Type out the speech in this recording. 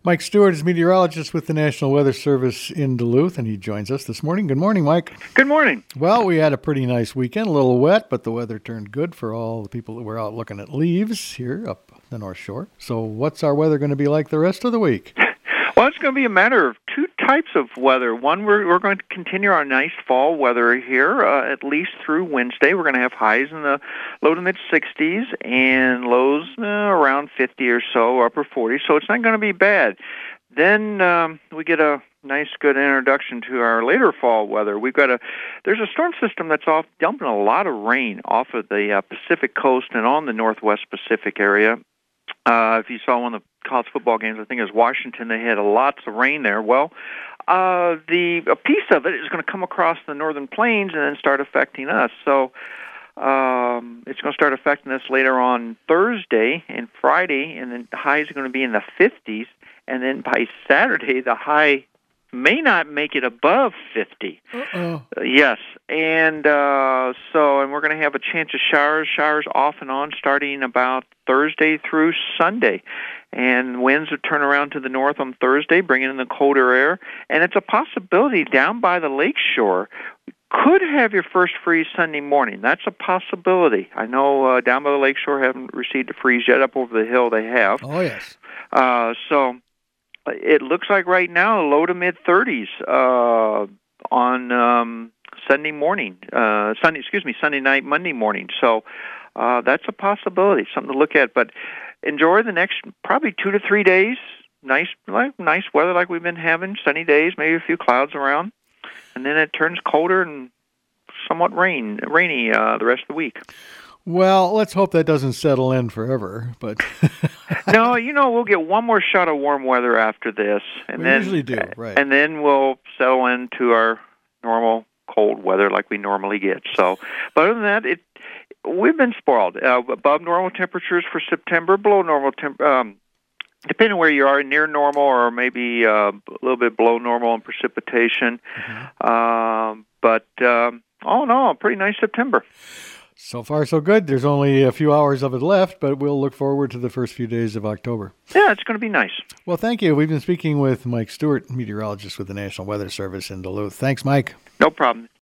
Mike Stewart is meteorologist with the National Weather Service in Duluth, and he joins us this morning. Good morning, Mike. Good morning. Well, we had a pretty nice weekend, a little wet, but the weather turned good for all the people that were out looking at leaves here up the North Shore. So what's our weather going to be like the rest of the week? Well, it's going to be a matter of two types of weather. One, we're going to continue our nice fall weather here, at least through Wednesday. We're going to have highs in the low to mid-60s and lows around 50 or so, upper 40s, so it's not going to be bad. Then we get a nice, good introduction to our later fall weather. There's a storm system that's off dumping a lot of rain off of the Pacific coast and on the Northwest Pacific area. If you saw one of the college football games, I think it was Washington, they had lots of rain there. Well, a piece of it is going to come across the northern plains and then start affecting us. So it's going to start affecting us later on Thursday and Friday, and then the highs are going to be in the 50s. And then by Saturday, the high may not make it above 50. Yes, and we're going to have a chance of showers off and on starting about Thursday through Sunday. And winds would turn around to the north on Thursday, bringing in the colder air. And it's a possibility down by the lakeshore. Could have your first freeze Sunday morning. That's a possibility. I know down by the lakeshore haven't received a freeze yet. Up over the hill they have. Oh, yes. So it looks like right now low to mid 30s on Sunday morning. Sunday night, Monday morning. So that's a possibility, something to look at. But enjoy the next probably 2 to 3 days. Nice weather like we've been having. Sunny days, maybe a few clouds around, and then it turns colder and somewhat rainy the rest of the week. Well, let's hope that doesn't settle in forever. But no, we'll get one more shot of warm weather after this, and we usually do, right? And then we'll settle into our normal cold weather like we normally get. So, but other than that, we've been spoiled. Above normal temperatures for September, below normal depending on where you are, near normal or maybe a little bit below normal in precipitation. Mm-hmm. But all in all, a pretty nice September. So far, so good. There's only a few hours of it left, but we'll look forward to the first few days of October. Yeah, it's going to be nice. Well, thank you. We've been speaking with Mike Stewart, meteorologist with the National Weather Service in Duluth. Thanks, Mike. No problem.